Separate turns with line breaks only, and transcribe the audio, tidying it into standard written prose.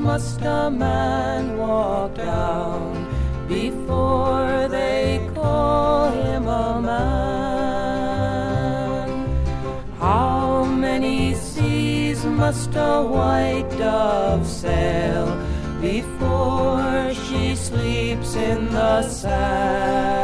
must a man walk down before they call him a man? How many seas must a white dove sail before she sleeps in the sand?